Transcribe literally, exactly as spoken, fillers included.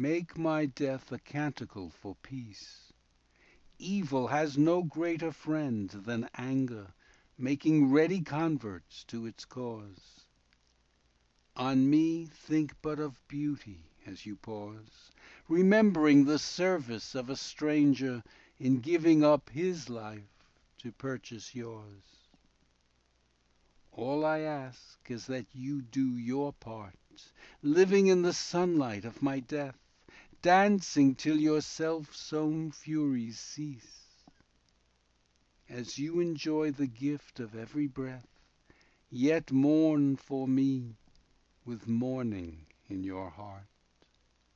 Make my death a canticle for peace. Evil has no greater friend than anger, making ready converts to its cause. On me think but of beauty as you pause, remembering the service of a stranger in giving up his life to purchase yours. All I ask is that you do your part, living in the sunlight of my death, dancing till your self-sown furies cease. As you enjoy the gift of every breath, yet mourn for me with mourning in your heart.